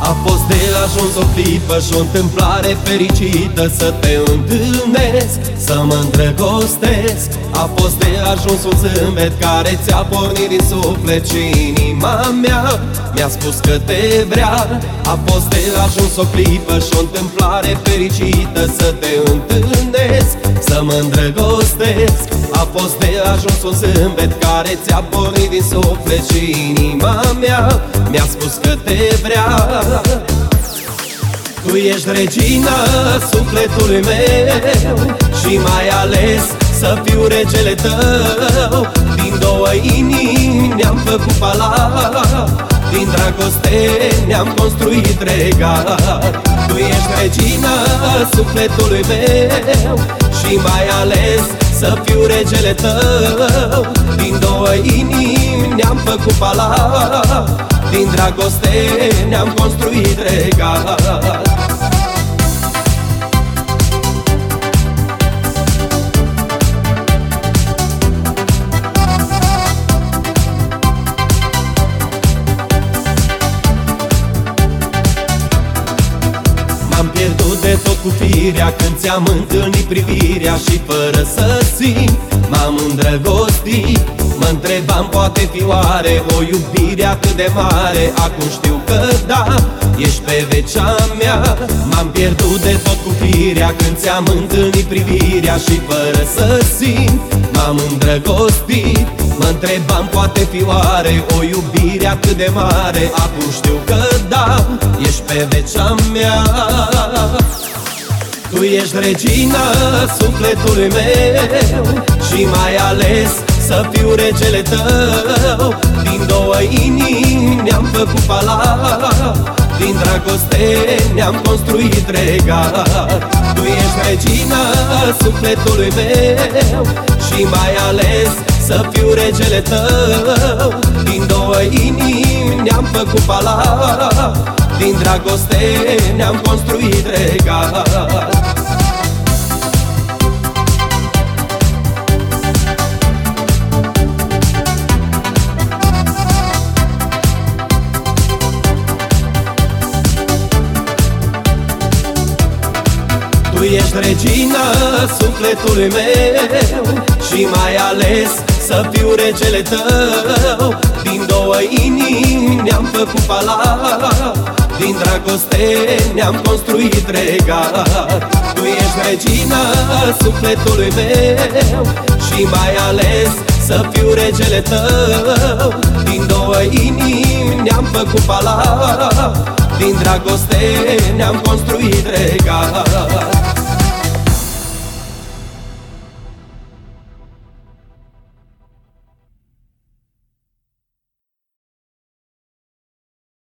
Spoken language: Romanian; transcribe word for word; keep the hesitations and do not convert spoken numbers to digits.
A fost de ajuns o clipă și o întâmplare fericită să te întâlnesc, să mă îndrăgostesc. A fost de ajuns un zâmbet care ți-a pornit din suflet și inima mea mi-a spus că te vrea. A fost de ajuns o clipă și o întâmplare fericită să te întâlnesc, să mă îndrăgostesc. A fost de ajuns un zâmbet care ți-a pornit din suflet și inima mea mi-a spus că te vrea. Tu ești regina sufletului meu și mai ales să fiu regele tău. Din două inimi ne-am făcut palat, din dragoste ne-am construit regat. Tu ești regina sufletului meu și mai ales să fiu regele tău. Din două inimi ne-am făcut palat, din dragoste ne-am construit regat. M-am pierdut de tot cu firea când ți-am întâlnit privirea și fără să simt m-am îndrăgostit. Mă întrebam, poate fi oare o iubire atât de mare? Acum știu că da, ești pe vecea mea. M-am pierdut de tot cu firea când ți-am întâlnit privirea și fără să simt m-am îndrăgostit. Mă întrebam, poate fi oare o iubire atât de mare? Acum știu că da, ești pe vecea mea. Tu ești regina sufletului meu și mai ales să fiu regele tău. Din două inimi ne-am făcut palat, din dragoste ne-am construit regat. Tu ești regina sufletului meu și mai ales să fiu regele tău. Din două inimi ne-am făcut palat, din dragoste ne-am construit regat. Tu ești regina sufletului meu și mai ales să fiu regele tău. Din două inimi ne-am făcut palat, din dragoste ne-am construit regat. Tu ești regina sufletului meu și mai ales să fiu regele tău. Din două inimi ne-am făcut palat, din dragoste ne-am construit regat.